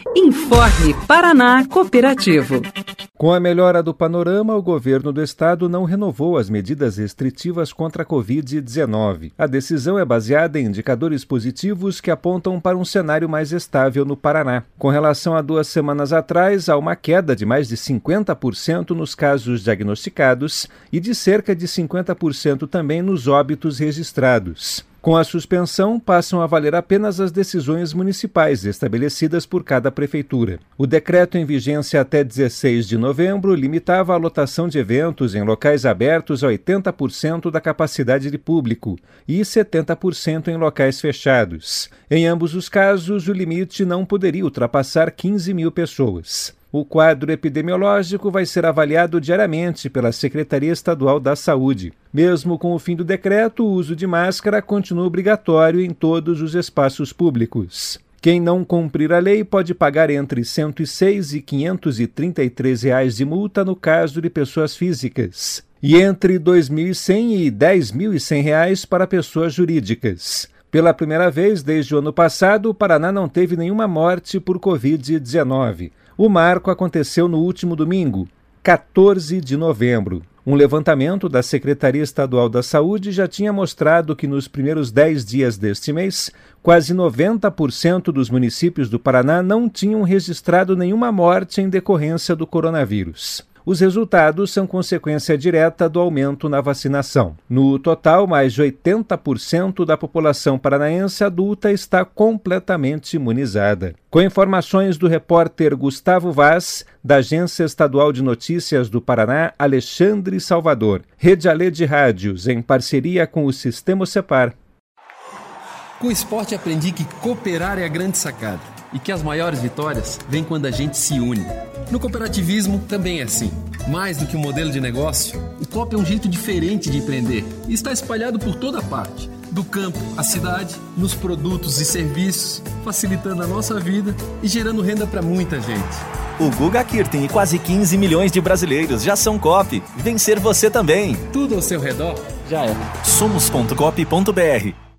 Informe Paraná Cooperativo. Com a melhora do panorama, o governo do estado não renovou as medidas restritivas contra a Covid-19. A decisão é baseada em indicadores positivos que apontam para um cenário mais estável no Paraná. Com relação a 2 semanas atrás, há uma queda de mais de 50% nos casos diagnosticados e de cerca de 50% também nos óbitos registrados. Com a suspensão, passam a valer apenas as decisões municipais estabelecidas por cada prefeitura. O decreto em vigência até 16 de novembro limitava a lotação de eventos em locais abertos a 80% da capacidade de público e 70% em locais fechados. Em ambos os casos, o limite não poderia ultrapassar 15 mil pessoas. O quadro epidemiológico vai ser avaliado diariamente pela Secretaria Estadual da Saúde. Mesmo com o fim do decreto, o uso de máscara continua obrigatório em todos os espaços públicos. Quem não cumprir a lei pode pagar entre R$ 106 e R$ 533 de multa no caso de pessoas físicas e entre R$ 2.100 e R$ 10.100 para pessoas jurídicas. Pela primeira vez desde o ano passado, o Paraná não teve nenhuma morte por Covid-19. O marco aconteceu no último domingo, 14 de novembro. Um levantamento da Secretaria Estadual da Saúde já tinha mostrado que nos primeiros 10 dias deste mês, quase 90% dos municípios do Paraná não tinham registrado nenhuma morte em decorrência do coronavírus. Os resultados são consequência direta do aumento na vacinação. No total, mais de 80% da população paranaense adulta está completamente imunizada. Com informações do repórter Gustavo Vaz, da Agência Estadual de Notícias do Paraná, Alexandre Salvador. Rede Alê de Rádios, em parceria com o Sistema Cepar. Com o esporte aprendi que cooperar é a grande sacada e que as maiores vitórias vêm quando a gente se une. No cooperativismo também é assim. Mais do que um modelo de negócio, o coop é um jeito diferente de empreender e está espalhado por toda parte, do campo à cidade, nos produtos e serviços, facilitando a nossa vida e gerando renda para muita gente. O Guga Kirten e quase 15 milhões de brasileiros já são coop. Vencer você também. Tudo ao seu redor já é. Somos.coop.br